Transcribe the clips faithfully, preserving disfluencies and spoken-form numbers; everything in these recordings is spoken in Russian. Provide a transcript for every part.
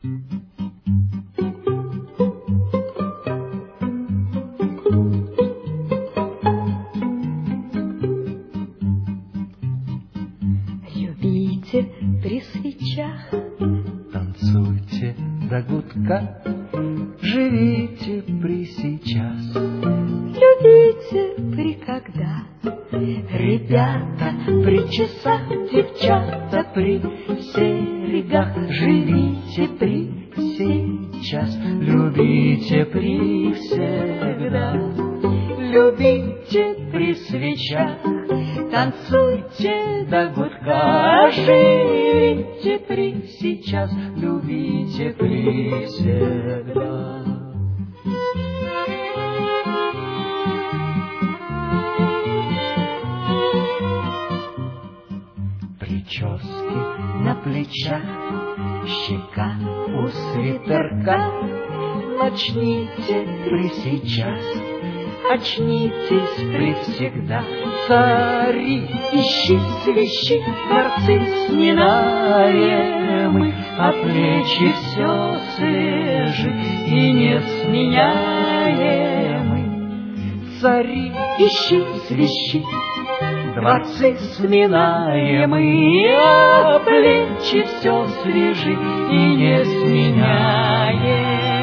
Любите при свечах, танцуйте до гудка, живите при сейчас. любите при когда. Ребята при часах, девчата при серегах, живите при сейчас, любите при всегда. Любите при свечах, танцуйте до гудка, живите при сейчас, любите при всегда. Прически на плечах, щека у свитерка, начните при сейчас, очнитесь при всегда. Цари, ищи, свищи, нарцисс ненавемый, а плечи все свежи и несменяемый. Цари, ищи, свищи, дворцы сминаемые, а плечи все свежи и несменяемы.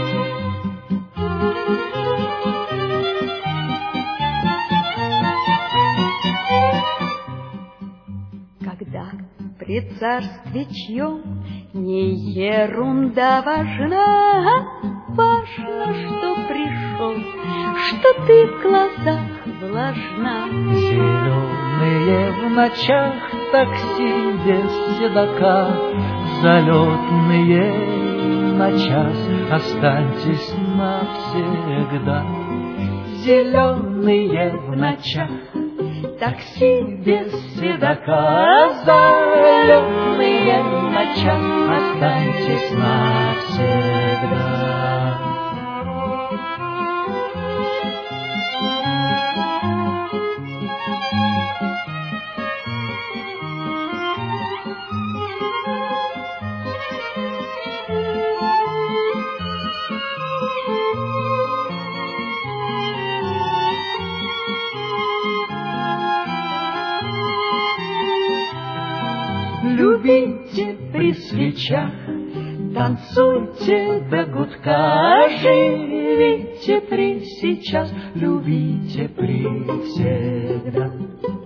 Когда при царстве чьем не ерунда важна, важно, что пришел, что ты в глазах влажна. Зеленые в ночах такси без седока, залетные на час, останьтесь навсегда. Зеленые в ночах такси без седока, залетные на час, останьтесь навсегда. Любите при свечах, танцуйте до гудка, живите при сейчас, любите при всегда.